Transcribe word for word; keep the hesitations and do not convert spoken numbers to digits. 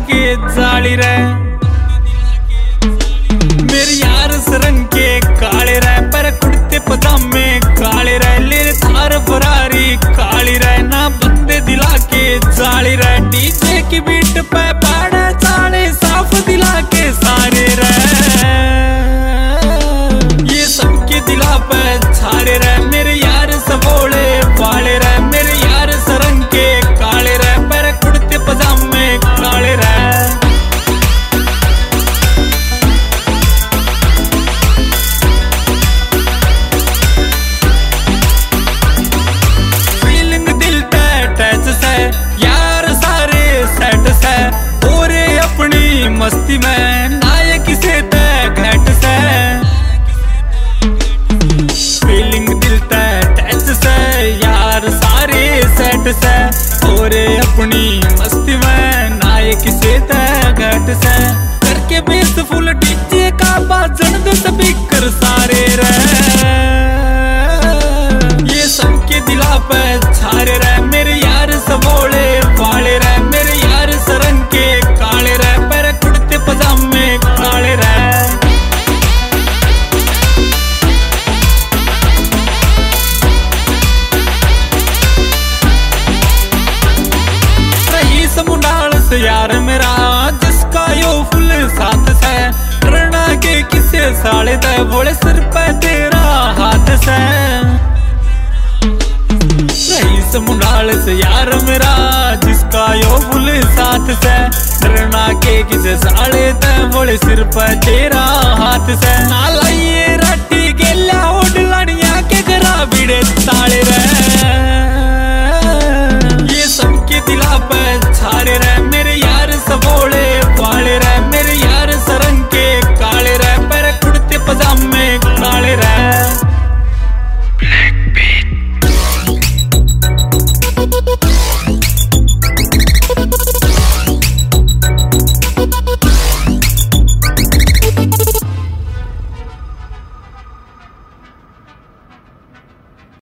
के जाली रे मेरे यार सरंग के काले रे पर कुर्ते पजामे काले रे ले थार फरारी काली रे ना बंदे दिला के जाली रे डीजे की बीट पे पाड़ा चाले साफ दिला के सारे रे ये सबके दिला पे छारे रे मेरे यार सबोले वाले रे मेरे यार सरंग के काले रे पर कुर्ते पजामे काले रे फीलिंग दिल पे टच से यार सारे सेट से पूरे अपनी मस्ती में नायक से ते घट से फीलिंग दिल पे टच से यार सारे सेट से पूरे अपनी मस्ती में नायक से ते घट से करके बेस फुल डीजे का बाजन दे स्पीकर सारे रे ये सबके दिला पे छारे रे मेरे यार सबोले वाले रे मेरे यार सरंग के काले रे पर कुर्ते पजामे काले रे रही समुंडाल से यार मेरा जिसका यो फुल साथ से रणा के किसे साले दे बोले सिर पे तेरा हाथ से रईस मुंडाल से यार मेरा जिसका यो फुल साथ से रणा के किसे साले दे बोले सिर पे तेरा हाथ से